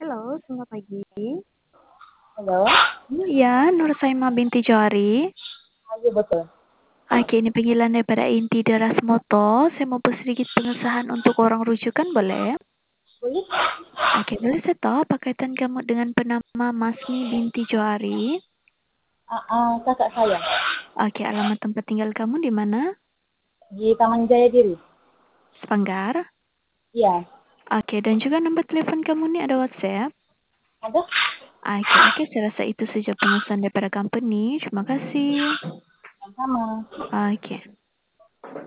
Halo, selamat pagi. Halo? Ya, Nur Saima binti Johari. Iya betul. Oke, ini panggilan daripada Inti Deras Moto. Saya mau buat sedikit pengesahan untuk orang rujukan, boleh? Boleh? Oke, boleh saya tahu apa kaitan kamu dengan penama Masmi binti Johari? Kakak saya Oke, alamat tempat tinggal kamu di mana? di Taman Jaya Diri. Sepanggar? Iya. Oke, dan juga nomor telepon kamu nih ada WhatsApp? Ada? Oke, saya rasa itu saja pengesahan daripada company. Terima kasih. Sama. Oke.